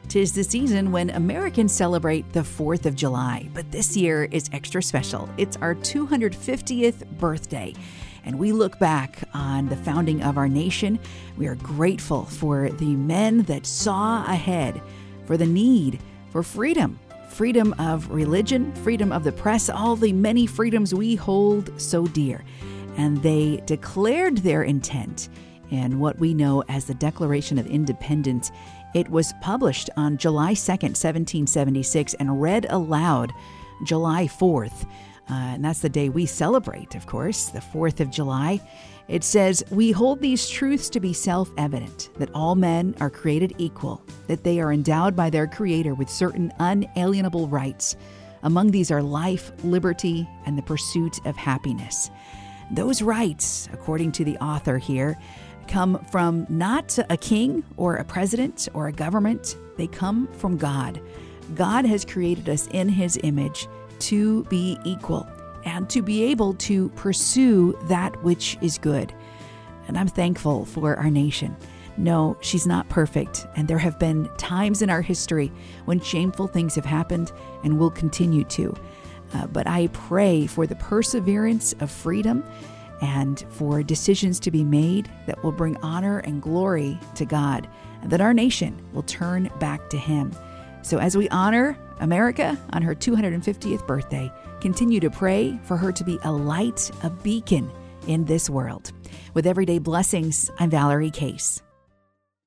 'Tis the season when Americans celebrate the 4th of July, but this year is extra special. It's our 250th birthday, and we look back on the founding of our nation. We are grateful for the men that saw ahead, for the need for freedom of religion, freedom of the press, all the many freedoms we hold so dear. And they declared their intent in what we know as the Declaration of Independence. It was published on July 2nd, 1776, and read aloud July 4th. And that's the day we celebrate, of course, the 4th of July. It says, "We hold these truths to be self-evident, that all men are created equal, that they are endowed by their Creator with certain unalienable rights. Among these are life, liberty, and the pursuit of happiness." Those rights, according to the author here, come from not a king or a president or a government. They come from God. God has created us in His image to be equal and to be able to pursue that which is good. And I'm thankful for our nation. No, she's not perfect, and there have been times in our history when shameful things have happened and will continue to. But I pray for the perseverance of freedom and for decisions to be made that will bring honor and glory to God, and that our nation will turn back to Him. So as we honor America on her 250th birthday, continue to pray for her to be a light, a beacon in this world. With Everyday Blessings, I'm Valerie Case.